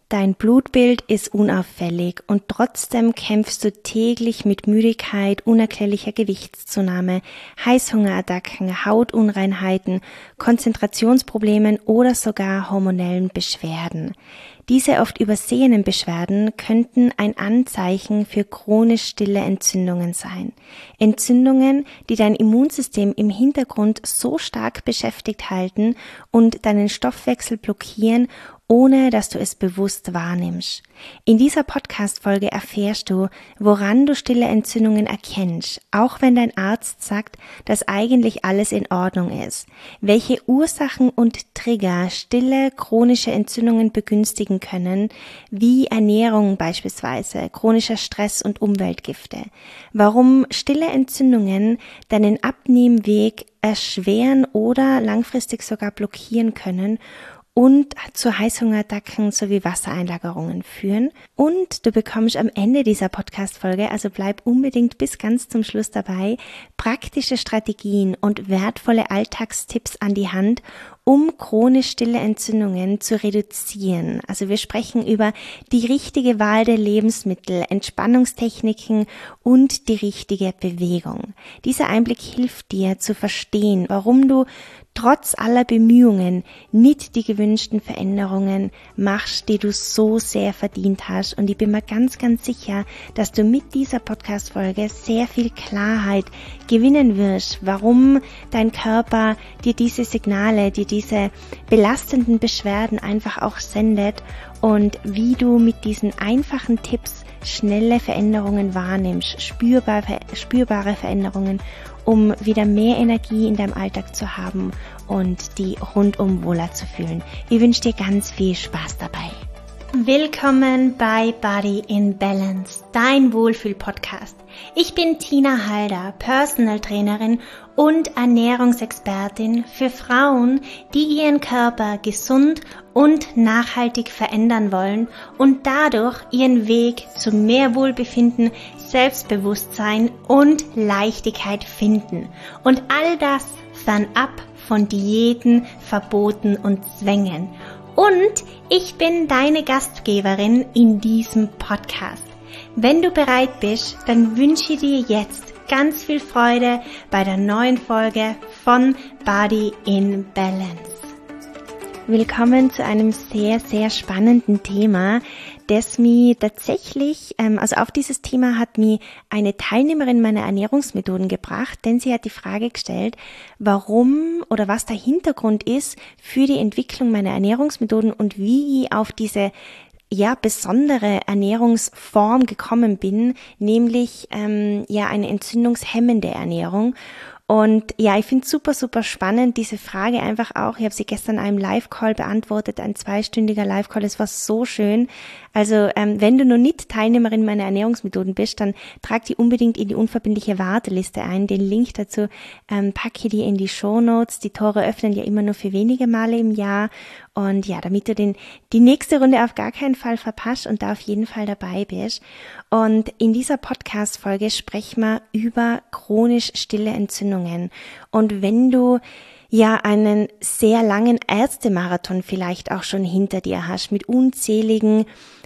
Dein Blutbild ist unauffällig und trotzdem kämpfst du täglich mit Müdigkeit, unerklärlicher Gewichtszunahme, Heißhungerattacken, Hautunreinheiten, Konzentrationsproblemen oder sogar hormonellen Beschwerden. Diese oft übersehenen Beschwerden könnten ein Anzeichen für chronisch stille Entzündungen sein. Entzündungen, die dein Immunsystem im Hintergrund so stark beschäftigt halten und deinen Stoffwechsel blockieren, ohne dass du es bewusst wahrnimmst. In dieser Podcast-Folge erfährst du, woran du stille Entzündungen erkennst, auch wenn dein Arzt sagt, dass eigentlich alles in Ordnung ist, welche Ursachen und Trigger stille chronische Entzündungen begünstigen können, wie Ernährung beispielsweise, chronischer Stress und Umweltgifte, warum stille Entzündungen deinen Abnehmweg erschweren oder langfristig sogar blockieren können und zu Heißhungerattacken sowie Wassereinlagerungen führen. Und du bekommst am Ende dieser Podcast-Folge, also bleib unbedingt bis ganz zum Schluss dabei, praktische Strategien und wertvolle Alltagstipps an die Hand, um chronisch stille Entzündungen zu reduzieren. Also wir sprechen über die richtige Wahl der Lebensmittel, Entspannungstechniken und die richtige Bewegung. Dieser Einblick hilft dir zu verstehen, warum du trotz aller Bemühungen nicht die gewünschten Veränderungen machst, die du so sehr verdient hast. Und ich bin mir ganz, ganz sicher, dass du mit dieser Podcast-Folge sehr viel Klarheit gewinnen wirst, warum dein Körper dir diese Signale, dir diese belastenden Beschwerden einfach auch sendet und wie du mit diesen einfachen Tipps schnelle Veränderungen wahrnimmst, spürbare Veränderungen, um wieder mehr Energie in deinem Alltag zu haben und die rundum wohler zu fühlen. Ich wünsche dir ganz viel Spaß dabei. Willkommen bei Body in Balance, dein Wohlfühl-Podcast. Ich bin Tina Halder, Personal Trainerin und Ernährungsexpertin für Frauen, die ihren Körper gesund und nachhaltig verändern wollen und dadurch ihren Weg zu mehr Wohlbefinden, Selbstbewusstsein und Leichtigkeit finden. Und all das fernab von Diäten, Verboten und Zwängen. Und ich bin deine Gastgeberin in diesem Podcast. Wenn du bereit bist, dann wünsche ich dir jetzt ganz viel Freude bei der neuen Folge von Body in Balance. Willkommen zu einem sehr, sehr spannenden Thema, das mich tatsächlich, also auf dieses Thema hat mich eine Teilnehmerin meiner Ernährungsmethoden gebracht, denn sie hat die Frage gestellt, warum oder was der Hintergrund ist für die Entwicklung meiner Ernährungsmethoden und wie ich auf diese besondere Ernährungsform gekommen bin, nämlich eine entzündungshemmende Ernährung. Und ja, ich finde es super, super spannend, diese Frage einfach auch. Ich habe sie gestern in einem Live-Call beantwortet, ein 2-stündiger Live-Call. Es war so schön. Also wenn du noch nicht Teilnehmerin meiner Ernährungsmethoden bist, dann trag die unbedingt in die unverbindliche Warteliste ein. Den Link dazu packe ich dir in die Shownotes. Die Tore öffnen ja immer nur für wenige Male im Jahr. Und ja, damit du die nächste Runde auf gar keinen Fall verpasst und da auf jeden Fall dabei bist. Und in dieser Podcast-Folge sprechen wir über chronisch stille Entzündungen. Und wenn du einen sehr langen Ärztemarathon vielleicht auch schon hinter dir hast, mit unzähligen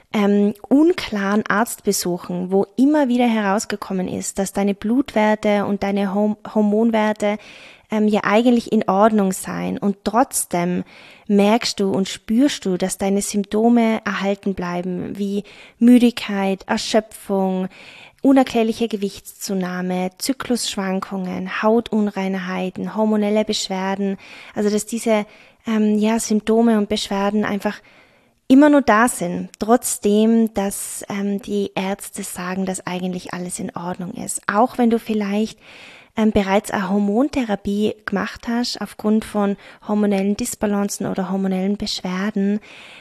unklaren Arztbesuchen, wo immer wieder herausgekommen ist, dass deine Blutwerte und deine Hormonwerte eigentlich in Ordnung seien und trotzdem merkst du und spürst du, dass deine Symptome erhalten bleiben, wie Müdigkeit, Erschöpfung, unerklärliche Gewichtszunahme, Zyklusschwankungen, Hautunreinheiten, hormonelle Beschwerden, also dass diese Symptome und Beschwerden einfach immer nur da sind, trotzdem, dass die Ärzte sagen, dass eigentlich alles in Ordnung ist. Auch wenn du vielleicht bereits eine Hormontherapie gemacht hast, aufgrund von hormonellen Disbalancen oder hormonellen Beschwerden,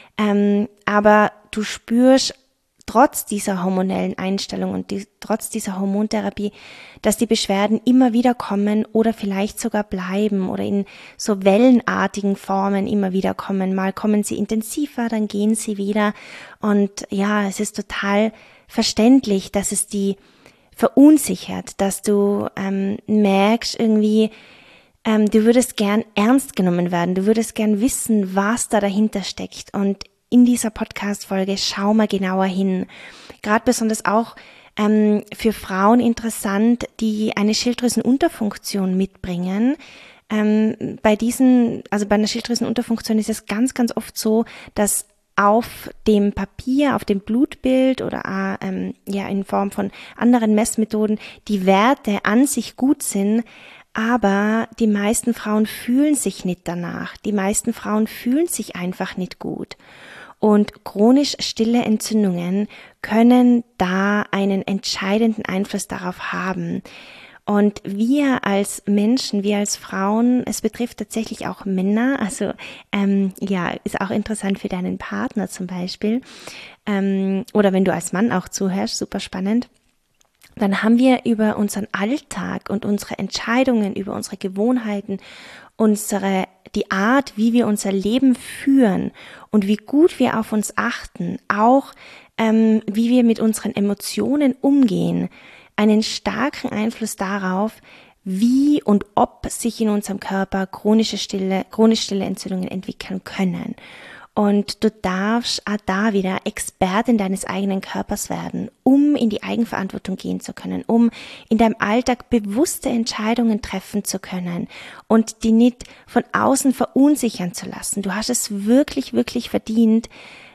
aber du spürst trotz dieser hormonellen Einstellung und trotz dieser Hormontherapie, dass die Beschwerden immer wieder kommen oder vielleicht sogar bleiben oder in so wellenartigen Formen immer wieder kommen. Mal kommen sie intensiver, dann gehen sie wieder. Und ja, es ist total verständlich, dass es die verunsichert, dass du merkst irgendwie, du würdest gern ernst genommen werden, du würdest gern wissen, was da dahinter steckt. Und in dieser Podcast-Folge schau mal genauer hin. Gerade besonders auch für Frauen interessant, die eine Schilddrüsenunterfunktion mitbringen. Bei einer Schilddrüsenunterfunktion ist es ganz, ganz oft so, dass auf dem Papier, auf dem Blutbild oder in Form von anderen Messmethoden die Werte an sich gut sind, aber die meisten Frauen fühlen sich nicht danach. Die meisten Frauen fühlen sich einfach nicht gut. Und chronisch stille Entzündungen können da einen entscheidenden Einfluss darauf haben. Und wir als Menschen, wir als Frauen, es betrifft tatsächlich auch Männer, also ist auch interessant für deinen Partner zum Beispiel, oder wenn du als Mann auch zuhörst, super spannend. Dann haben wir über unseren Alltag und unsere Entscheidungen, über unsere Gewohnheiten, die Art, wie wir unser Leben führen und wie gut wir auf uns achten, auch wie wir mit unseren Emotionen umgehen, einen starken Einfluss darauf, wie und ob sich in unserem Körper chronisch stille Entzündungen entwickeln können. Und du darfst auch da wieder Expertin deines eigenen Körpers werden, um in die Eigenverantwortung gehen zu können, um in deinem Alltag bewusste Entscheidungen treffen zu können und die nicht von außen verunsichern zu lassen. Du hast es wirklich, wirklich verdient,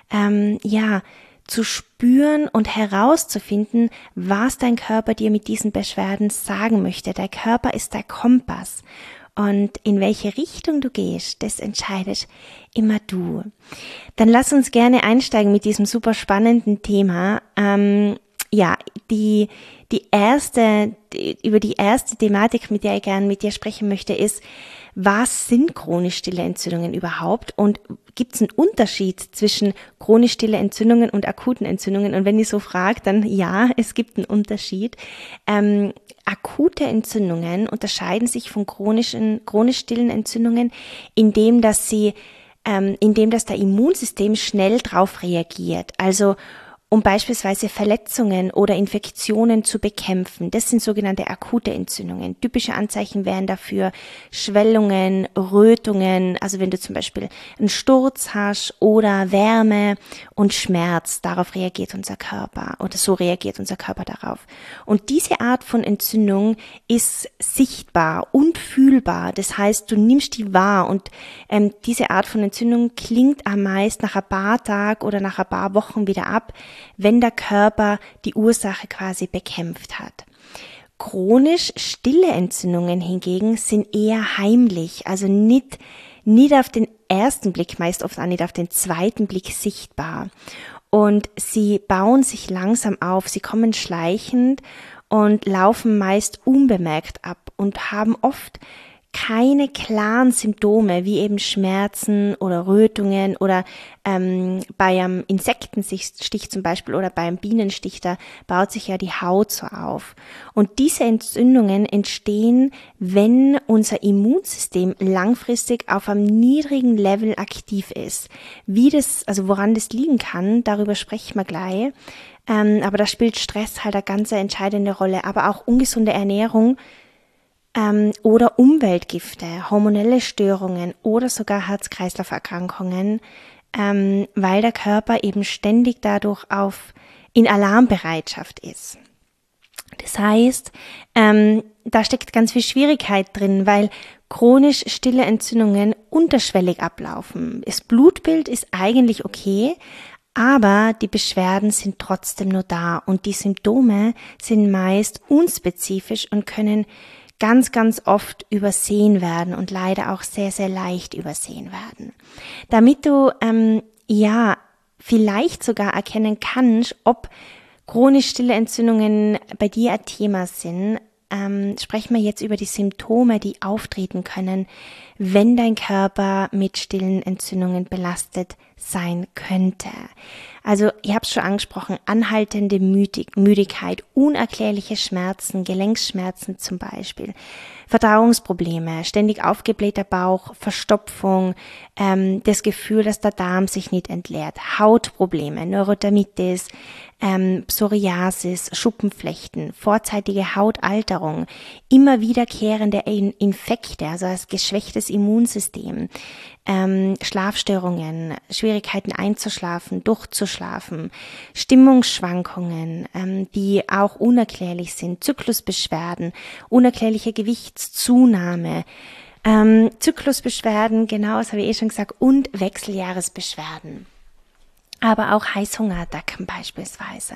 zu spüren und herauszufinden, was dein Körper dir mit diesen Beschwerden sagen möchte. Der Körper ist der Kompass. Und in welche Richtung du gehst, das entscheidest immer du. Dann lass uns gerne einsteigen mit diesem super spannenden Thema. Über die erste Thematik, mit der ich gerne mit dir sprechen möchte, ist, was sind chronisch stille Entzündungen überhaupt und gibt es einen Unterschied zwischen chronisch stille Entzündungen und akuten Entzündungen? Und wenn ihr so fragt, dann ja, es gibt einen Unterschied. Akute Entzündungen unterscheiden sich von chronisch stillen Entzündungen, indem dass der Immunsystem schnell drauf reagiert. Also um beispielsweise Verletzungen oder Infektionen zu bekämpfen. Das sind sogenannte akute Entzündungen. Typische Anzeichen wären dafür Schwellungen, Rötungen, also wenn du zum Beispiel einen Sturz hast oder Wärme und Schmerz, darauf reagiert unser Körper oder so reagiert unser Körper darauf. Und diese Art von Entzündung ist sichtbar und fühlbar. Das heißt, du nimmst die wahr und diese Art von Entzündung klingt am meist nach ein paar Tagen oder nach ein paar Wochen wieder ab, wenn der Körper die Ursache quasi bekämpft hat. Chronisch stille Entzündungen hingegen sind eher heimlich, also nicht auf den ersten Blick, meist oft auch nicht auf den zweiten Blick sichtbar. Und sie bauen sich langsam auf, sie kommen schleichend und laufen meist unbemerkt ab und haben oft keine klaren Symptome, wie eben Schmerzen oder Rötungen oder bei einem Insektenstich zum Beispiel oder beim Bienenstich, da baut sich ja die Haut so auf. Und diese Entzündungen entstehen, wenn unser Immunsystem langfristig auf einem niedrigen Level aktiv ist. Woran das liegen kann, darüber sprechen wir gleich. Aber da spielt Stress halt eine ganz entscheidende Rolle, aber auch ungesunde Ernährung, oder Umweltgifte, hormonelle Störungen oder sogar Herz-Kreislauf-Erkrankungen, weil der Körper eben ständig dadurch in Alarmbereitschaft ist. Das heißt, da steckt ganz viel Schwierigkeit drin, weil chronisch stille Entzündungen unterschwellig ablaufen. Das Blutbild ist eigentlich okay, aber die Beschwerden sind trotzdem nur da und die Symptome sind meist unspezifisch und können ganz, ganz oft übersehen werden und leider auch sehr, sehr leicht übersehen werden. Damit du vielleicht sogar erkennen kannst, ob chronisch stille Entzündungen bei dir ein Thema sind, sprechen wir jetzt über die Symptome, die auftreten können, wenn dein Körper mit stillen Entzündungen belastet sein könnte. Also, ich habe es schon angesprochen, anhaltende Müdigkeit, unerklärliche Schmerzen, Gelenkschmerzen zum Beispiel, Verdauungsprobleme, ständig aufgeblähter Bauch, Verstopfung, das Gefühl, dass der Darm sich nicht entleert, Hautprobleme, Neurodermitis, Psoriasis, Schuppenflechten, vorzeitige Hautalterung, immer wiederkehrende Infekte, also als geschwächtes Immunsystem, Schlafstörungen, Schwierigkeiten einzuschlafen, durchzuschlafen, Stimmungsschwankungen, die auch unerklärlich sind, Zyklusbeschwerden, unerklärliche Gewichtszunahme, Zyklusbeschwerden, genau, das habe ich schon gesagt, und Wechseljahresbeschwerden. Aber auch Heißhungerattacken beispielsweise.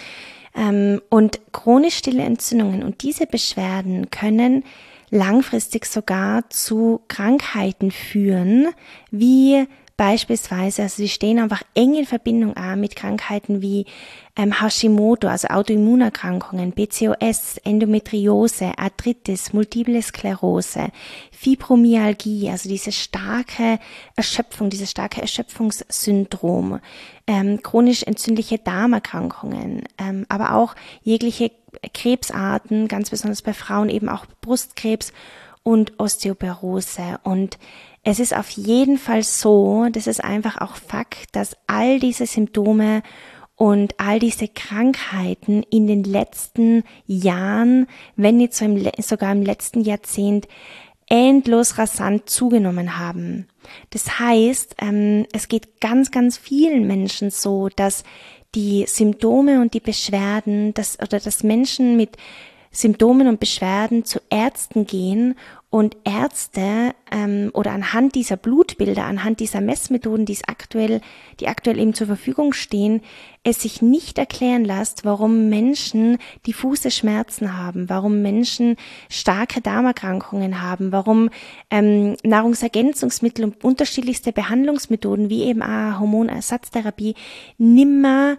Und chronisch stille Entzündungen und diese Beschwerden können langfristig sogar zu Krankheiten führen, wie beispielsweise, also sie stehen einfach eng in Verbindung mit Krankheiten wie Hashimoto, also Autoimmunerkrankungen, PCOS, Endometriose, Arthritis, Multiple Sklerose, Fibromyalgie, also diese starke Erschöpfung, dieses starke Erschöpfungssyndrom, chronisch entzündliche Darmerkrankungen, aber auch jegliche Krebsarten, ganz besonders bei Frauen eben auch Brustkrebs und Osteoporose. Und es ist auf jeden Fall so, das ist einfach auch Fakt, dass all diese Symptome und all diese Krankheiten in den letzten Jahren, wenn nicht sogar im letzten Jahrzehnt, endlos rasant zugenommen haben. Das heißt, es geht ganz, ganz vielen Menschen so, dass die Symptome und die Beschwerden, dass Menschen mit Symptomen und Beschwerden zu Ärzten gehen und Ärzte oder anhand dieser Blutbilder, anhand dieser Messmethoden, die aktuell eben zur Verfügung stehen, es sich nicht erklären lässt, warum Menschen diffuse Schmerzen haben, warum Menschen starke Darmerkrankungen haben, warum Nahrungsergänzungsmittel und unterschiedlichste Behandlungsmethoden wie eben auch Hormonersatztherapie nimmer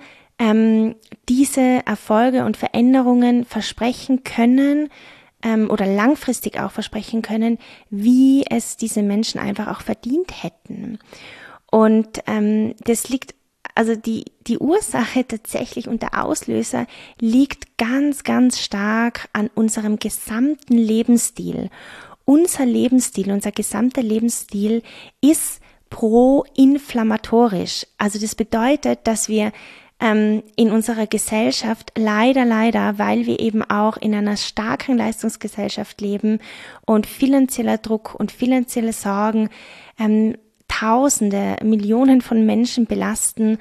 diese Erfolge und Veränderungen versprechen können oder langfristig auch versprechen können, wie es diese Menschen einfach auch verdient hätten. Und das liegt, also die Ursache tatsächlich und der Auslöser liegt ganz, ganz stark an unserem gesamten Lebensstil. Unser gesamter Lebensstil ist proinflammatorisch. Also das bedeutet, dass wir in unserer Gesellschaft leider, weil wir eben auch in einer starken Leistungsgesellschaft leben und finanzieller Druck und finanzielle Sorgen Tausende, Millionen von Menschen belasten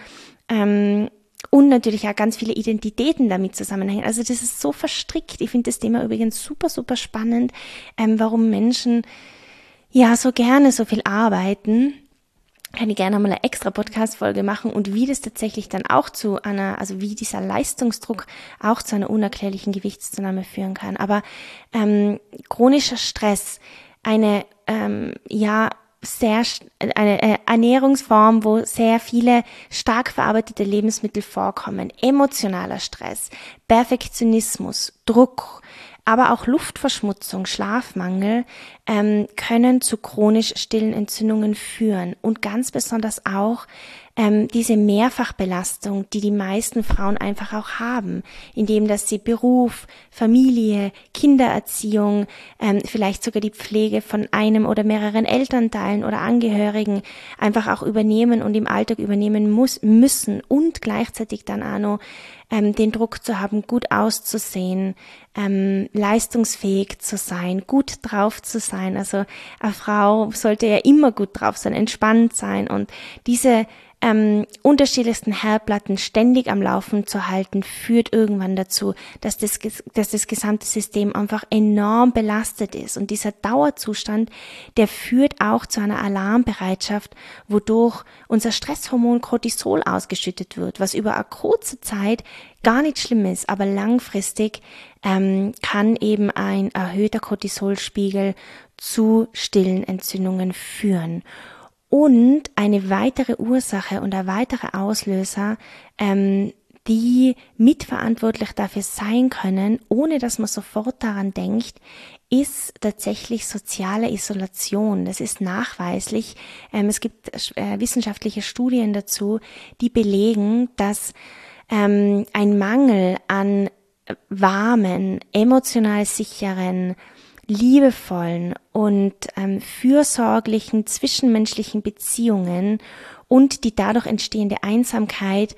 und natürlich auch ganz viele Identitäten damit zusammenhängen. Also das ist so verstrickt. Ich finde das Thema übrigens super, super spannend, warum Menschen ja so gerne so viel arbeiten. Kann ich gerne mal eine extra Podcast-Folge machen und wie das tatsächlich dann auch also wie dieser Leistungsdruck auch zu einer unerklärlichen Gewichtszunahme führen kann. Aber chronischer Stress, eine Ernährungsform, wo sehr viele stark verarbeitete Lebensmittel vorkommen, emotionaler Stress, Perfektionismus, Druck, aber auch Luftverschmutzung, Schlafmangel können zu chronisch stillen Entzündungen führen und ganz besonders auch diese Mehrfachbelastung, die die meisten Frauen einfach auch haben, indem dass sie Beruf, Familie, Kindererziehung, vielleicht sogar die Pflege von einem oder mehreren Elternteilen oder Angehörigen einfach auch übernehmen und im Alltag übernehmen müssen und gleichzeitig dann auch noch den Druck zu haben, gut auszusehen, leistungsfähig zu sein, gut drauf zu sein. Also eine Frau sollte ja immer gut drauf sein, entspannt sein und diese unterschiedlichsten Herdplatten ständig am Laufen zu halten, führt irgendwann dazu, dass das gesamte System einfach enorm belastet ist. Und dieser Dauerzustand, der führt auch zu einer Alarmbereitschaft, wodurch unser Stresshormon Cortisol ausgeschüttet wird, was über eine kurze Zeit gar nicht schlimm ist, aber langfristig kann eben ein erhöhter Cortisolspiegel zu stillen Entzündungen führen. Und eine weitere Ursache und ein weiterer Auslöser, die mitverantwortlich dafür sein können, ohne dass man sofort daran denkt, ist tatsächlich soziale Isolation. Das ist nachweislich. Es gibt wissenschaftliche Studien dazu, die belegen, dass ein Mangel an warmen, emotional sicheren, liebevollen und fürsorglichen zwischenmenschlichen Beziehungen und die dadurch entstehende Einsamkeit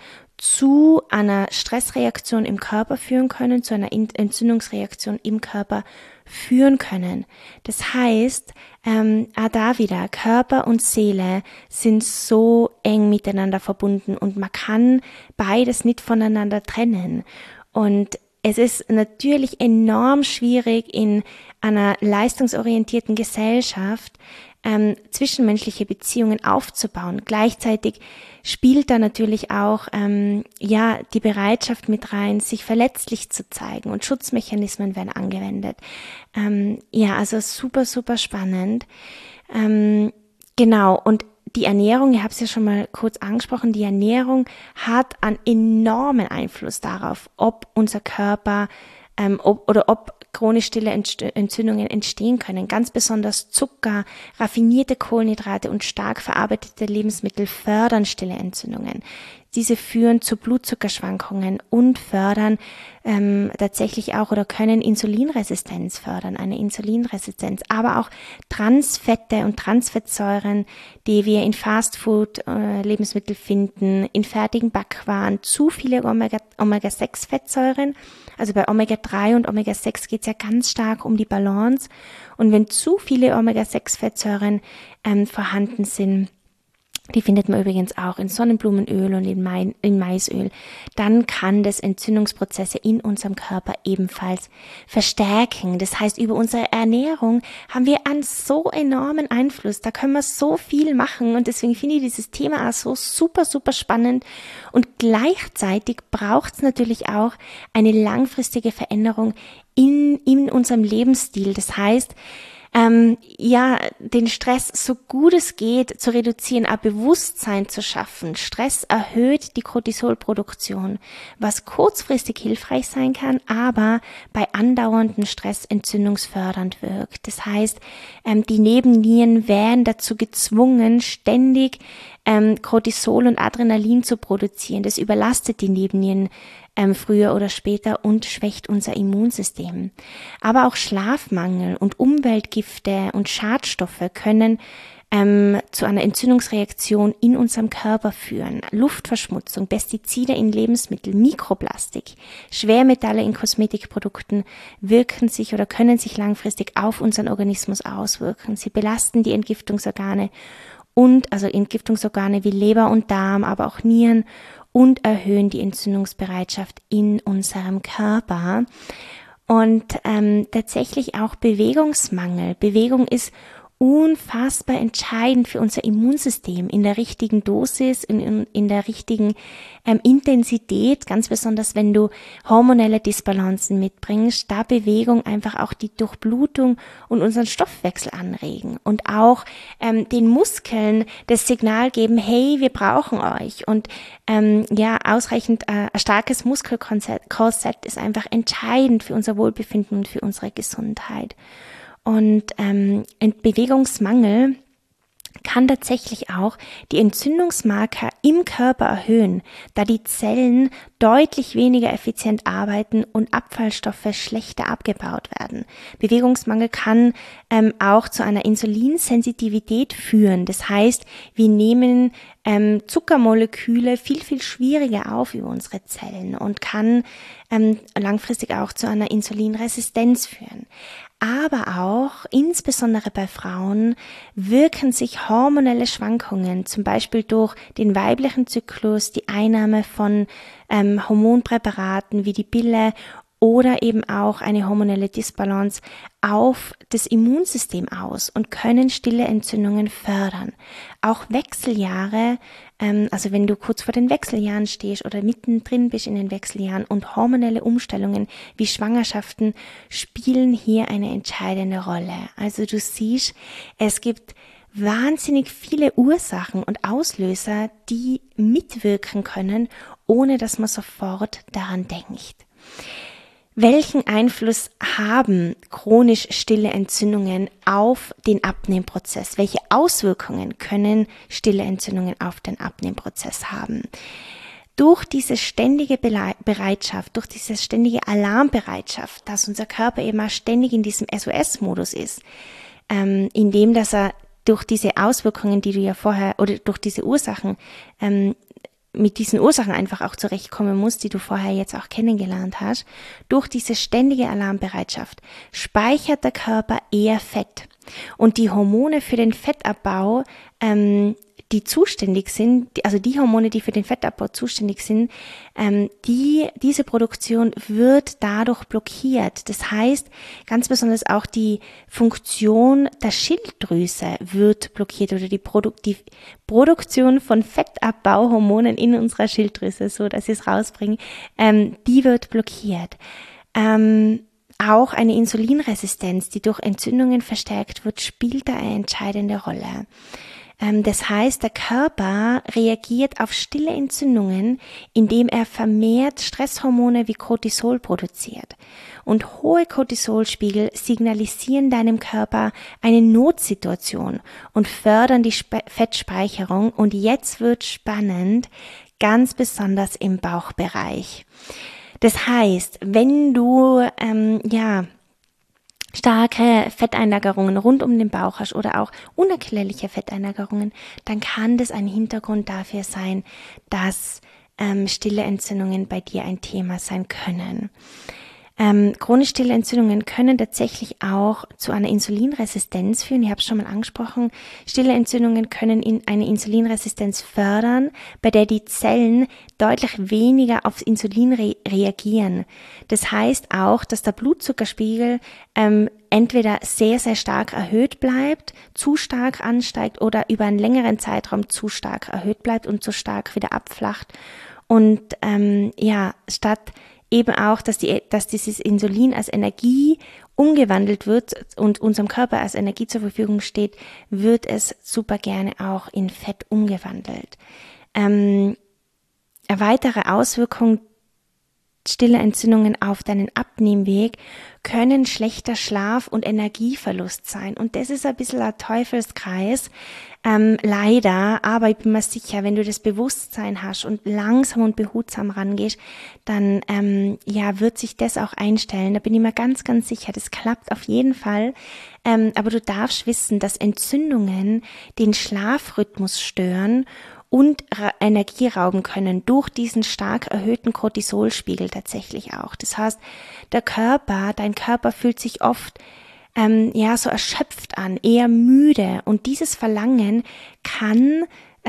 zu einer Stressreaktion im Körper führen können, zu einer Entzündungsreaktion im Körper führen können. Das heißt, da wieder, Körper und Seele sind so eng miteinander verbunden und man kann beides nicht voneinander trennen. Und es ist natürlich enorm schwierig in einer leistungsorientierten Gesellschaft, zwischenmenschliche Beziehungen aufzubauen. Gleichzeitig spielt da natürlich auch die Bereitschaft mit rein, sich verletzlich zu zeigen, und Schutzmechanismen werden angewendet. Also super, super spannend. Genau, und die Ernährung, ich habe es ja schon mal kurz angesprochen, die Ernährung hat einen enormen Einfluss darauf, ob unser Körper ob chronisch stille Entzündungen entstehen können. Ganz besonders Zucker, raffinierte Kohlenhydrate und stark verarbeitete Lebensmittel fördern stille Entzündungen. Diese führen zu Blutzuckerschwankungen und fördern tatsächlich auch oder können Insulinresistenz fördern, eine Insulinresistenz, aber auch Transfette und Transfettsäuren, die wir in Fastfood-Lebensmitteln finden, in fertigen Backwaren, zu viele Omega-6-Fettsäuren. Also bei Omega-3 und Omega-6 geht es ja ganz stark um die Balance. Und wenn zu viele Omega-6-Fettsäuren vorhanden sind, die findet man übrigens auch in Sonnenblumenöl und in Maisöl, dann kann das Entzündungsprozesse in unserem Körper ebenfalls verstärken. Das heißt, über unsere Ernährung haben wir einen so enormen Einfluss. Da können wir so viel machen, und deswegen finde ich dieses Thema auch so super, super spannend. Und gleichzeitig braucht es natürlich auch eine langfristige Veränderung in unserem Lebensstil. Das heißt, den Stress so gut es geht zu reduzieren, ein Bewusstsein zu schaffen. Stress erhöht die Cortisolproduktion, was kurzfristig hilfreich sein kann, aber bei andauerndem Stress entzündungsfördernd wirkt. Das heißt, die Nebennieren werden dazu gezwungen, ständig Cortisol und Adrenalin zu produzieren. Das überlastet die Nebennieren früher oder später und schwächt unser Immunsystem. Aber auch Schlafmangel und Umweltgifte und Schadstoffe können zu einer Entzündungsreaktion in unserem Körper führen. Luftverschmutzung, Pestizide in Lebensmitteln, Mikroplastik, Schwermetalle in Kosmetikprodukten wirken sich oder können sich langfristig auf unseren Organismus auswirken. Sie belasten die Entgiftungsorgane wie Leber und Darm, aber auch Nieren, und erhöhen die Entzündungsbereitschaft in unserem Körper. Und tatsächlich auch Bewegungsmangel. Bewegung ist unfassbar entscheidend für unser Immunsystem in der richtigen Dosis, in der richtigen Intensität, ganz besonders wenn du hormonelle Disbalancen mitbringst, da Bewegung einfach auch die Durchblutung und unseren Stoffwechsel anregen und auch den Muskeln das Signal geben, hey, wir brauchen euch. Und ausreichend ein starkes Muskelkorsett ist einfach entscheidend für unser Wohlbefinden und für unsere Gesundheit. Und Bewegungsmangel kann tatsächlich auch die Entzündungsmarker im Körper erhöhen, da die Zellen deutlich weniger effizient arbeiten und Abfallstoffe schlechter abgebaut werden. Bewegungsmangel kann auch zu einer Insulinsensitivität führen. Das heißt, wir nehmen Zuckermoleküle viel, viel schwieriger auf über unsere Zellen und kann langfristig auch zu einer Insulinresistenz führen. Aber auch, insbesondere bei Frauen, wirken sich hormonelle Schwankungen, zum Beispiel durch den weiblichen Zyklus, die Einnahme von Hormonpräparaten wie die Pille oder eben auch eine hormonelle Disbalance auf das Immunsystem aus und können stille Entzündungen fördern. Auch Wechseljahre, also wenn du kurz vor den Wechseljahren stehst oder mittendrin bist in den Wechseljahren, und hormonelle Umstellungen wie Schwangerschaften spielen hier eine entscheidende Rolle. Also du siehst, es gibt wahnsinnig viele Ursachen und Auslöser, die mitwirken können, ohne dass man sofort daran denkt. Welchen Einfluss haben chronisch stille Entzündungen auf den Abnehmprozess? Welche Auswirkungen können stille Entzündungen auf den Abnehmprozess haben? Durch diese ständige Bereitschaft, durch diese ständige Alarmbereitschaft, dass unser Körper eben auch ständig in diesem SOS-Modus ist, indem dass er durch diese Auswirkungen, die du ja vorher, oder durch diese Ursachen mit diesen Ursachen einfach auch zurechtkommen musst, die du vorher jetzt auch kennengelernt hast, durch diese ständige Alarmbereitschaft speichert der Körper eher Fett. Und die Hormone für den Fettabbau, die zuständig sind, also die Hormone, die für den Fettabbau zuständig sind, diese Produktion wird dadurch blockiert. Das heißt, ganz besonders auch die Funktion der Schilddrüse wird blockiert oder die Produktion von Fettabbauhormonen in unserer Schilddrüse, so dass ich es rausbringe, die wird blockiert. Auch eine Insulinresistenz, die durch Entzündungen verstärkt wird, spielt da eine entscheidende Rolle. Das heißt, der Körper reagiert auf stille Entzündungen, indem er vermehrt Stresshormone wie Cortisol produziert. Und hohe Cortisolspiegel signalisieren deinem Körper eine Notsituation und fördern die Fettspeicherung. Und jetzt wird spannend, ganz besonders im Bauchbereich. Das heißt, wenn du starke Fetteinlagerungen rund um den Bauch hast oder auch unerklärliche Fetteinlagerungen, dann kann das ein Hintergrund dafür sein, dass stille Entzündungen bei dir ein Thema sein können. Chronisch stille Entzündungen können tatsächlich auch zu einer Insulinresistenz führen. Ich habe es schon mal angesprochen. Stille Entzündungen können eine Insulinresistenz fördern, bei der die Zellen deutlich weniger aufs Insulin reagieren. Das heißt auch, dass der Blutzuckerspiegel entweder sehr, sehr stark erhöht bleibt, zu stark ansteigt oder über einen längeren Zeitraum zu stark erhöht bleibt und zu stark wieder abflacht. Und statt eben auch, dass dieses Insulin als Energie umgewandelt wird und unserem Körper als Energie zur Verfügung steht, wird es super gerne auch in Fett umgewandelt. Eine weitere Auswirkung stille Entzündungen auf deinen Abnehmweg können schlechter Schlaf und Energieverlust sein. Und das ist ein bisschen ein Teufelskreis, leider, aber ich bin mir sicher, wenn du das Bewusstsein hast und langsam und behutsam rangehst, dann wird sich das auch einstellen. Da bin ich mir ganz, ganz sicher, das klappt auf jeden Fall. Aber du darfst wissen, dass Entzündungen den Schlafrhythmus stören und Energie rauben können durch diesen stark erhöhten Cortisolspiegel tatsächlich auch. Das heißt, dein Körper fühlt sich oft so erschöpft an, eher müde, und dieses Verlangen kann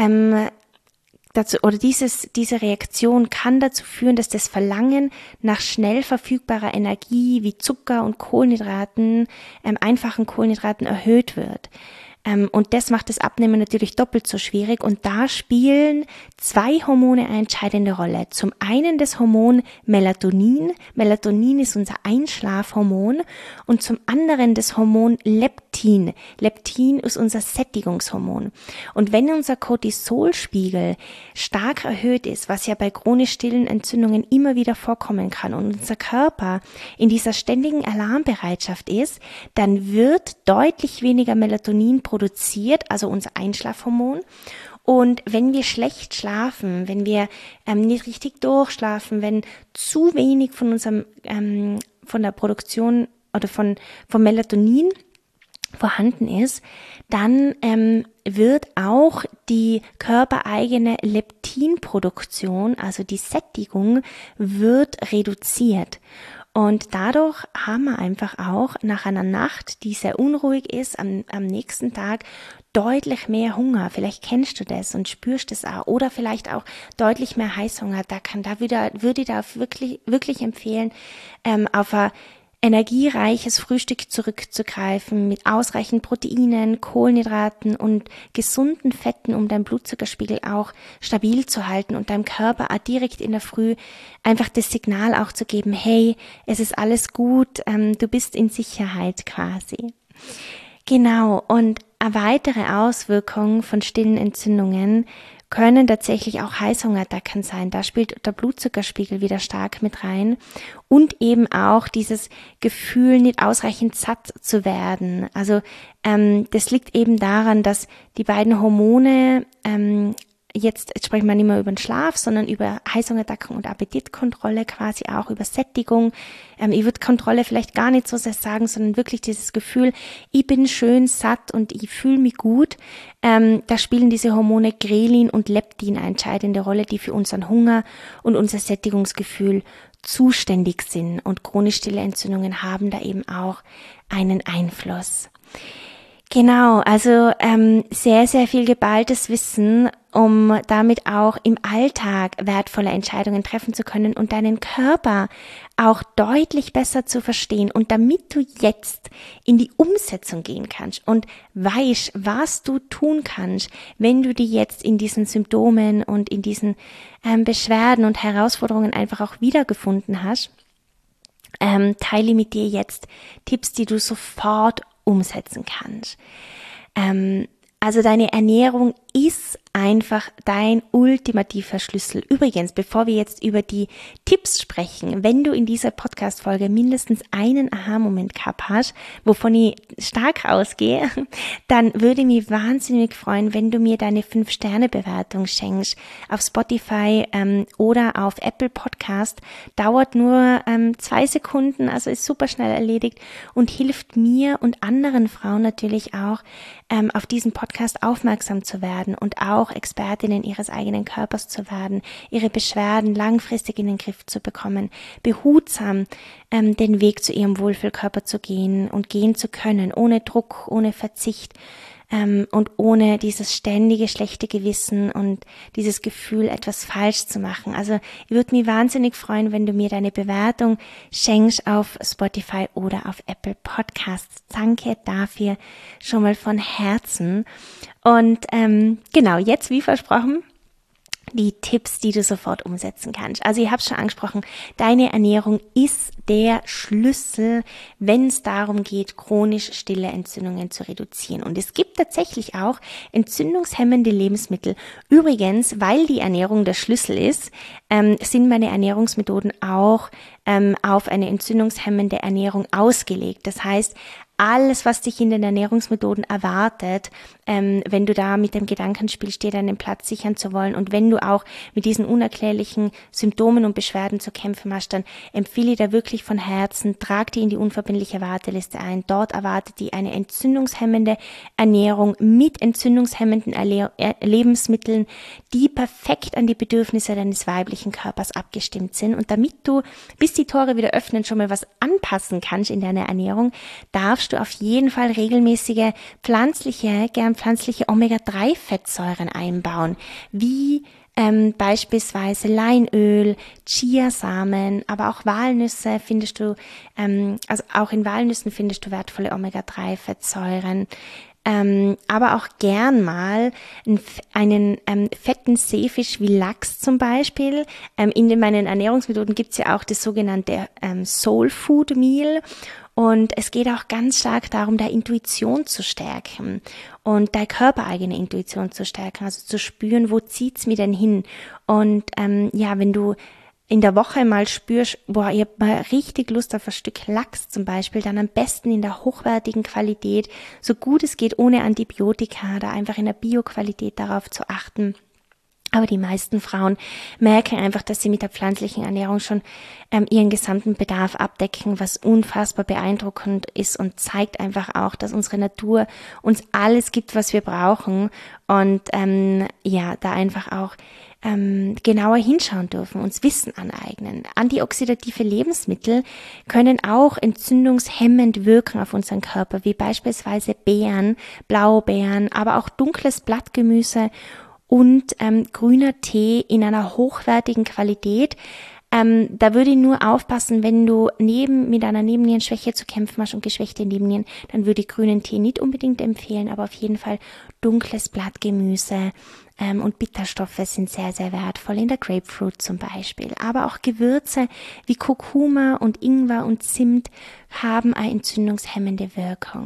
diese Reaktion kann dazu führen, dass das Verlangen nach schnell verfügbarer Energie wie Zucker und Kohlenhydraten, einfachen Kohlenhydraten erhöht wird. Und das macht das Abnehmen natürlich doppelt so schwierig, und da spielen zwei Hormone eine entscheidende Rolle. Zum einen das Hormon Melatonin. Melatonin ist unser Einschlafhormon, und zum anderen das Hormon Leptin. Leptin ist unser Sättigungshormon. Und wenn unser Cortisolspiegel stark erhöht ist, was ja bei chronisch stillen Entzündungen immer wieder vorkommen kann, und unser Körper in dieser ständigen Alarmbereitschaft ist, dann wird deutlich weniger Melatonin produziert, also unser Einschlafhormon. Und wenn wir schlecht schlafen, wenn wir nicht richtig durchschlafen, wenn zu wenig von von der Produktion oder vom Melatonin vorhanden ist, dann wird auch die körpereigene Leptinproduktion, also die Sättigung, wird reduziert. Und dadurch haben wir einfach auch nach einer Nacht, die sehr unruhig ist, am nächsten Tag deutlich mehr Hunger. Vielleicht kennst du das und spürst das auch. Oder vielleicht auch deutlich mehr Heißhunger. Würde ich da wirklich empfehlen, auf ein energiereiches Frühstück zurückzugreifen mit ausreichend Proteinen, Kohlenhydraten und gesunden Fetten, um deinen Blutzuckerspiegel auch stabil zu halten und deinem Körper auch direkt in der Früh einfach das Signal auch zu geben, hey, es ist alles gut, du bist in Sicherheit quasi. Genau, und eine weitere Auswirkung von stillen Entzündungen können tatsächlich auch Heißhungerattacken sein. Da spielt der Blutzuckerspiegel wieder stark mit rein, und eben auch dieses Gefühl, nicht ausreichend satt zu werden. Also das liegt eben daran, dass die beiden Hormone jetzt sprechen wir nicht mehr über den Schlaf, sondern über Heißhungerattacken und Appetitkontrolle, quasi auch über Sättigung. Ich würde Kontrolle vielleicht gar nicht so sehr sagen, sondern wirklich dieses Gefühl, ich bin schön satt und ich fühle mich gut. Da spielen diese Hormone Grelin und Leptin eine entscheidende Rolle, die für unseren Hunger und unser Sättigungsgefühl zuständig sind. Und chronisch stille Entzündungen haben da eben auch einen Einfluss. Genau, also sehr, sehr viel geballtes Wissen, um damit auch im Alltag wertvolle Entscheidungen treffen zu können und deinen Körper auch deutlich besser zu verstehen. Und damit du jetzt in die Umsetzung gehen kannst und weißt, was du tun kannst, wenn du dich jetzt in diesen Symptomen und in diesen Beschwerden und Herausforderungen einfach auch wiedergefunden hast, teile mit dir jetzt Tipps, die du sofort umsetzen kannst. Also deine Ernährung ist einfach dein ultimativer Schlüssel. Übrigens, bevor wir jetzt über die Tipps sprechen, wenn du in dieser Podcast-Folge mindestens einen Aha-Moment gehabt hast, wovon ich stark ausgehe, dann würde mich wahnsinnig freuen, wenn du mir deine 5-Sterne-Bewertung schenkst auf Spotify oder auf Apple Podcast. Dauert nur 2 Sekunden, also ist super schnell erledigt und hilft mir und anderen Frauen natürlich auch, auf diesen Podcast aufmerksam zu werden und auch Expertinnen ihres eigenen Körpers zu werden, ihre Beschwerden langfristig in den Griff zu bekommen, behutsam den Weg zu ihrem Wohlfühlkörper zu gehen und gehen zu können, ohne Druck, ohne Verzicht und ohne dieses ständige schlechte Gewissen und dieses Gefühl, etwas falsch zu machen. Also ich würde mich wahnsinnig freuen, wenn du mir deine Bewertung schenkst auf Spotify oder auf Apple Podcasts. Danke dafür schon mal von Herzen. Und genau, jetzt wie versprochen, die Tipps, die du sofort umsetzen kannst. Also ich habe es schon angesprochen, deine Ernährung ist der Schlüssel, wenn es darum geht, chronisch stille Entzündungen zu reduzieren. Und es gibt tatsächlich auch entzündungshemmende Lebensmittel. Übrigens, weil die Ernährung der Schlüssel ist, sind meine Ernährungsmethoden auch auf eine entzündungshemmende Ernährung ausgelegt. Das heißt, alles, was dich in den Ernährungsmethoden erwartet, wenn du da mit dem Gedanken spielst, dir deinen Platz sichern zu wollen und wenn du auch mit diesen unerklärlichen Symptomen und Beschwerden zu kämpfen hast, dann empfehle ich dir wirklich von Herzen, trag die in die unverbindliche Warteliste ein. Dort erwartet die eine entzündungshemmende Ernährung mit entzündungshemmenden Lebensmitteln, die perfekt an die Bedürfnisse deines weiblichen Körpers abgestimmt sind. Und damit du, bis die Tore wieder öffnen, schon mal was anpassen kannst in deiner Ernährung, darfst du auf jeden Fall regelmäßige gern pflanzliche Omega-3-Fettsäuren einbauen, wie beispielsweise Leinöl, Chiasamen, aber auch Walnüsse findest du, also auch in Walnüssen findest du wertvolle Omega-3-Fettsäuren. Aber auch gern mal einen fetten Seefisch wie Lachs zum Beispiel. In meinen Ernährungsmethoden gibt's ja auch das sogenannte Soul Food Meal. Und es geht auch ganz stark darum, deine Intuition zu stärken und deine körpereigene Intuition zu stärken, also zu spüren, wo zieht's mich denn hin? Und wenn du in der Woche mal spürst, boah, ich hab mal richtig Lust auf ein Stück Lachs zum Beispiel, dann am besten in der hochwertigen Qualität, so gut es geht, ohne Antibiotika, da einfach in der Bio-Qualität darauf zu achten. Aber die meisten Frauen merken einfach, dass sie mit der pflanzlichen Ernährung schon ihren gesamten Bedarf abdecken, was unfassbar beeindruckend ist und zeigt einfach auch, dass unsere Natur uns alles gibt, was wir brauchen und da einfach auch genauer hinschauen dürfen, uns Wissen aneignen. Antioxidative Lebensmittel können auch entzündungshemmend wirken auf unseren Körper, wie beispielsweise Beeren, Blaubeeren, aber auch dunkles Blattgemüse und grüner Tee in einer hochwertigen Qualität. Da würde ich nur aufpassen, wenn du mit einer Nebennierenschwäche zu kämpfen hast und geschwächte Nebennieren, dann würde ich grünen Tee nicht unbedingt empfehlen, aber auf jeden Fall dunkles Blattgemüse und Bitterstoffe sind sehr, sehr wertvoll, in der Grapefruit zum Beispiel. Aber auch Gewürze wie Kurkuma und Ingwer und Zimt haben eine entzündungshemmende Wirkung.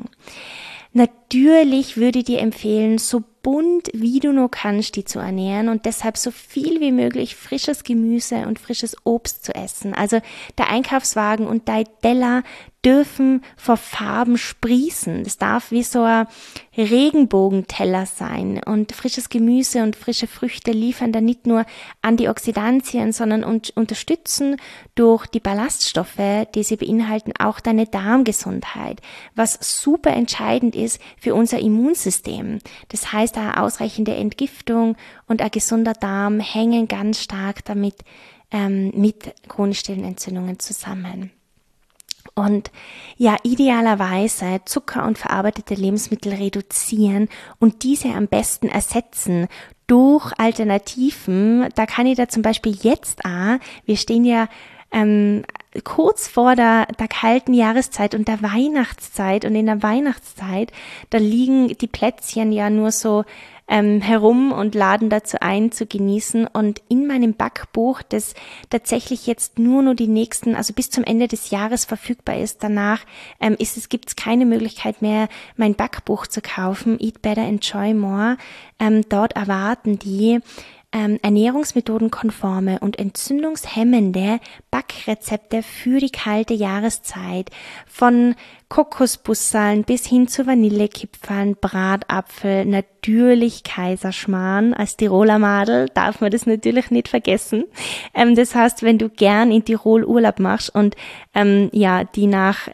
Natürlich würde ich dir empfehlen, so bunt wie du nur kannst, die zu ernähren und deshalb so viel wie möglich frisches Gemüse und frisches Obst zu essen. Also der Einkaufswagen und dein Teller dürfen vor Farben sprießen. Das darf wie so ein Regenbogenteller sein. Und frisches Gemüse und frische Früchte liefern dann nicht nur Antioxidantien, sondern unterstützen durch die Ballaststoffe, die sie beinhalten, auch deine Darmgesundheit, was super entscheidend ist für unser Immunsystem. Das heißt, eine ausreichende Entgiftung und ein gesunder Darm hängen ganz stark damit mit chronisch stillen Entzündungen zusammen. Und ja, idealerweise Zucker und verarbeitete Lebensmittel reduzieren und diese am besten ersetzen durch Alternativen. Da kann ich da zum Beispiel jetzt wir stehen ja kurz vor der kalten Jahreszeit und der Weihnachtszeit, und in der Weihnachtszeit, da liegen die Plätzchen ja nur so herum und laden dazu ein, zu genießen. Und in meinem Backbuch, das tatsächlich jetzt nur die nächsten, also bis zum Ende des Jahres verfügbar ist, danach gibt es keine Möglichkeit mehr, mein Backbuch zu kaufen, Eat Better, Enjoy More. Dort erwarten die ernährungsmethodenkonforme und entzündungshemmende Backrezepte für die kalte Jahreszeit, von Kokosbusseln bis hin zu Vanillekipferln, Bratapfel, natürlich Kaiserschmarrn. Als Tiroler Madel darf man das natürlich nicht vergessen. Das heißt, wenn du gern in Tirol Urlaub machst und die nach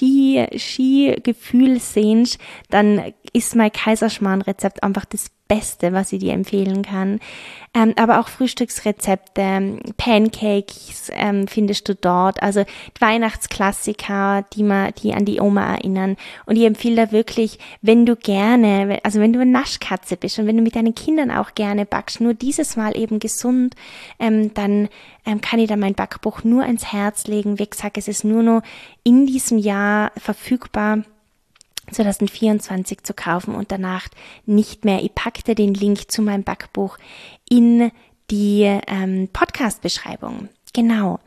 Skigefühl sehnst, dann ist mein Kaiserschmarrn-Rezept einfach das Beste, was ich dir empfehlen kann. Aber auch Frühstücksrezepte, Pancakes findest du dort. Also die Weihnachtsklassiker, die an die Oma erinnern. Und ich empfehle da wirklich, wenn du eine Naschkatze bist und wenn du mit deinen Kindern auch gerne backst, nur dieses Mal eben gesund, dann kann ich da mein Backbuch nur ans Herz legen. Wie gesagt, es ist nur noch in diesem Jahr verfügbar, 2024 zu kaufen und danach nicht mehr. Ich packte den Link zu meinem Backbuch in die Podcast-Beschreibung. Genau.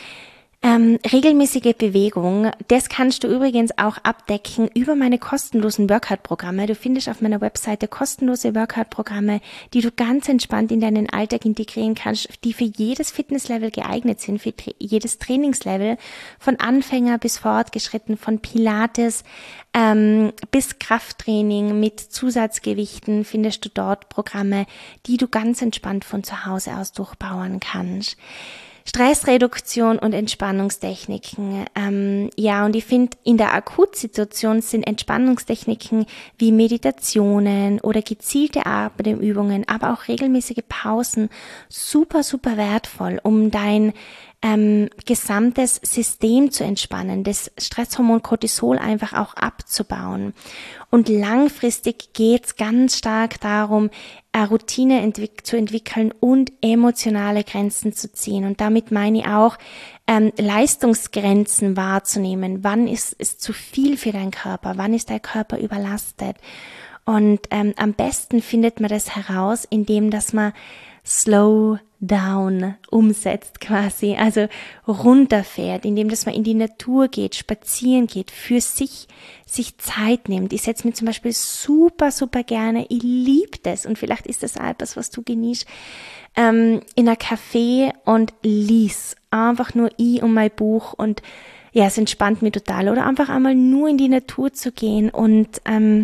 Regelmäßige Bewegung, das kannst du übrigens auch abdecken über meine kostenlosen Workout-Programme. Du findest auf meiner Webseite kostenlose Workout-Programme, die du ganz entspannt in deinen Alltag integrieren kannst, die für jedes Fitnesslevel geeignet sind, für jedes Trainingslevel, von Anfänger bis fortgeschritten, von Pilates bis Krafttraining mit Zusatzgewichten findest du dort Programme, die du ganz entspannt von zu Hause aus durchbauen kannst. Stressreduktion und Entspannungstechniken. Und ich finde, in der Akutsituation sind Entspannungstechniken wie Meditationen oder gezielte Atemübungen, aber auch regelmäßige Pausen super, super wertvoll, um dein gesamtes System zu entspannen, das Stresshormon Cortisol einfach auch abzubauen. Und langfristig geht's ganz stark darum, eine Routine zu entwickeln und emotionale Grenzen zu ziehen. Und damit meine ich auch, Leistungsgrenzen wahrzunehmen. Wann ist es zu viel für deinen Körper? Wann ist dein Körper überlastet? Und am besten findet man das heraus, indem dass man Slow down umsetzt quasi, also runterfährt, indem dass man in die Natur geht, spazieren geht, für sich Zeit nimmt. Ich setze mir zum Beispiel super, super gerne, ich liebe das, und vielleicht ist das auch etwas, was du genießt, in ein Café und lies einfach nur ich und mein Buch, und ja, es entspannt mich total. Oder einfach einmal nur in die Natur zu gehen und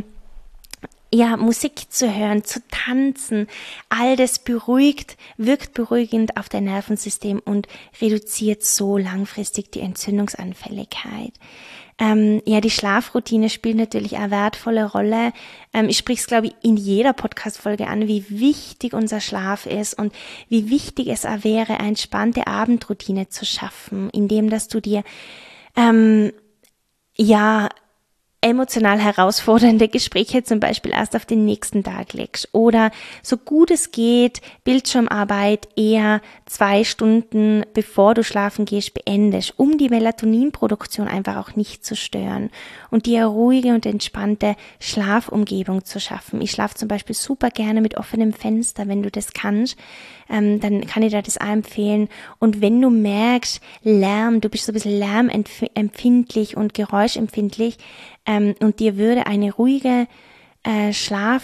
Musik zu hören, zu tanzen, all das wirkt beruhigend auf dein Nervensystem und reduziert so langfristig die Entzündungsanfälligkeit. Die Schlafroutine spielt natürlich eine wertvolle Rolle. Ich spreche es, glaube ich, in jeder Podcast-Folge an, wie wichtig unser Schlaf ist und wie wichtig es auch wäre, eine entspannte Abendroutine zu schaffen, indem dass du dir emotional herausfordernde Gespräche zum Beispiel erst auf den nächsten Tag legst oder so gut es geht, Bildschirmarbeit eher 2 Stunden bevor du schlafen gehst beendest, um die Melatoninproduktion einfach auch nicht zu stören und dir ruhige und entspannte Schlafumgebung zu schaffen. Ich schlafe zum Beispiel super gerne mit offenem Fenster, wenn du das kannst, dann kann ich dir das auch empfehlen. Und wenn du merkst, Lärm, du bist so ein bisschen lärmempfindlich und geräuschempfindlich, und dir würde eine ruhige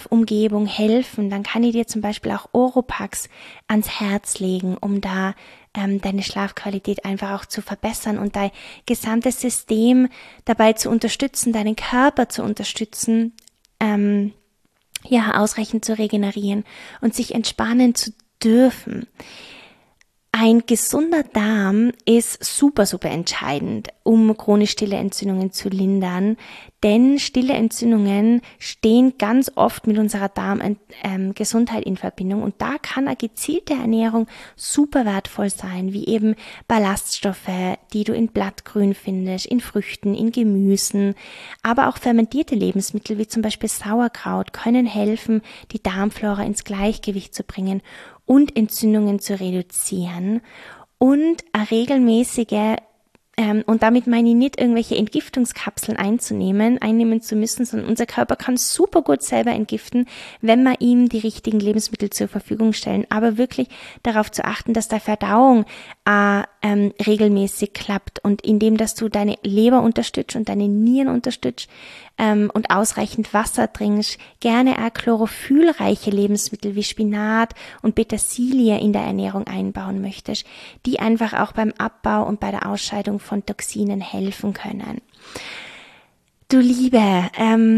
Schlafumgebung helfen, dann kann ich dir zum Beispiel auch Oropax ans Herz legen, um da deine Schlafqualität einfach auch zu verbessern und dein gesamtes System dabei zu unterstützen, deinen Körper zu unterstützen, ausreichend zu regenerieren und sich entspannen zu dürfen. Ein gesunder Darm ist super, super entscheidend, um chronisch stille Entzündungen zu lindern, denn stille Entzündungen stehen ganz oft mit unserer Darmgesundheit in Verbindung und da kann eine gezielte Ernährung super wertvoll sein, wie eben Ballaststoffe, die du in Blattgrün findest, in Früchten, in Gemüsen, aber auch fermentierte Lebensmittel wie zum Beispiel Sauerkraut können helfen, die Darmflora ins Gleichgewicht zu bringen und Entzündungen zu reduzieren und eine regelmäßige, und damit meine ich nicht irgendwelche Entgiftungskapseln einnehmen zu müssen, sondern unser Körper kann super gut selber entgiften, wenn wir ihm die richtigen Lebensmittel zur Verfügung stellen, aber wirklich darauf zu achten, dass die Verdauung regelmäßig klappt und indem, dass du deine Leber unterstützt und deine Nieren unterstützt und ausreichend Wasser trinkst, gerne auch chlorophyllreiche Lebensmittel wie Spinat und Petersilie in der Ernährung einbauen möchtest, die einfach auch beim Abbau und bei der Ausscheidung von Toxinen helfen können. Du Liebe,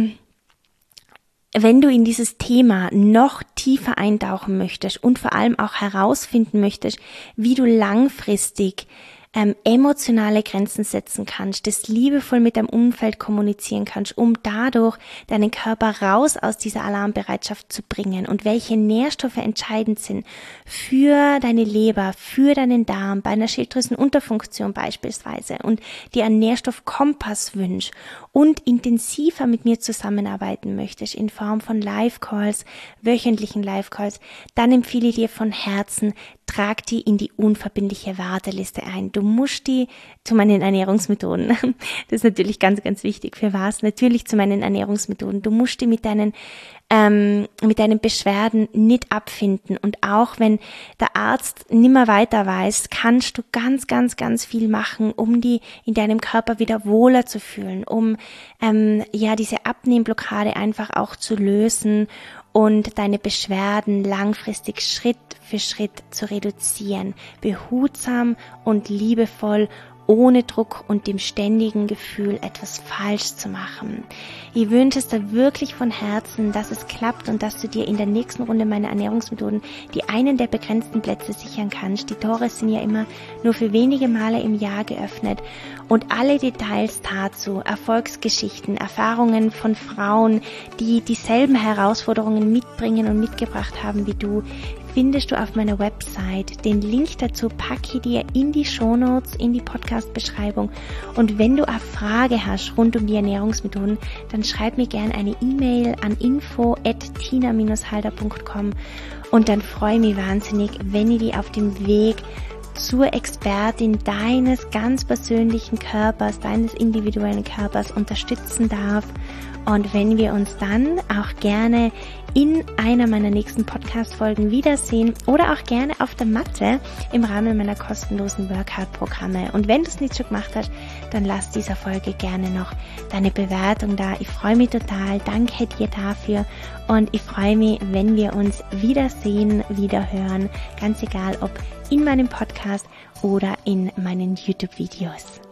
wenn du in dieses Thema noch tiefer eintauchen möchtest und vor allem auch herausfinden möchtest, wie du langfristig emotionale Grenzen setzen kannst, das liebevoll mit deinem Umfeld kommunizieren kannst, um dadurch deinen Körper raus aus dieser Alarmbereitschaft zu bringen und welche Nährstoffe entscheidend sind für deine Leber, für deinen Darm, bei einer Schilddrüsenunterfunktion beispielsweise und dir einen Nährstoffkompass wünschst und intensiver mit mir zusammenarbeiten möchtest in Form von Live-Calls, wöchentlichen Live-Calls, dann empfehle ich dir von Herzen, trag die in die unverbindliche Warteliste ein. Du musst die zu meinen Ernährungsmethoden, das ist natürlich ganz, ganz wichtig, für was? Natürlich zu meinen Ernährungsmethoden. Du musst die mit deinen Beschwerden nicht abfinden und auch wenn der Arzt nimmer weiter weiß, kannst du ganz, ganz, ganz viel machen, um die in deinem Körper wieder wohler zu fühlen, um diese Abnehmblockade einfach auch zu lösen und deine Beschwerden langfristig Schritt für Schritt zu reduzieren, behutsam und liebevoll, ohne Druck und dem ständigen Gefühl, etwas falsch zu machen. Ich wünsche es dir wirklich von Herzen, dass es klappt und dass du dir in der nächsten Runde meiner Ernährungsmethoden die einen der begrenzten Plätze sichern kannst. Die Tore sind ja immer nur für wenige Male im Jahr geöffnet und alle Details dazu, Erfolgsgeschichten, Erfahrungen von Frauen, die dieselben Herausforderungen mitbringen und mitgebracht haben wie du, findest du auf meiner Website. Den Link dazu packe ich dir in die Shownotes, in die Podcast-Beschreibung. Und wenn du eine Frage hast rund um die Ernährungsmethoden, dann schreib mir gerne eine E-Mail an info@tina-halder.com und dann freue ich mich wahnsinnig, wenn ich dich auf dem Weg zur Expertin deines ganz persönlichen Körpers, deines individuellen Körpers unterstützen darf. Und wenn wir uns dann auch gerne in einer meiner nächsten Podcast-Folgen wiedersehen oder auch gerne auf der Matte im Rahmen meiner kostenlosen Workout-Programme. Und wenn du es nicht schon gemacht hast, dann lass dieser Folge gerne noch deine Bewertung da. Ich freue mich total. Danke dir dafür. Und ich freue mich, wenn wir uns wiedersehen, wiederhören. Ganz egal, ob in meinem Podcast oder in meinen YouTube-Videos.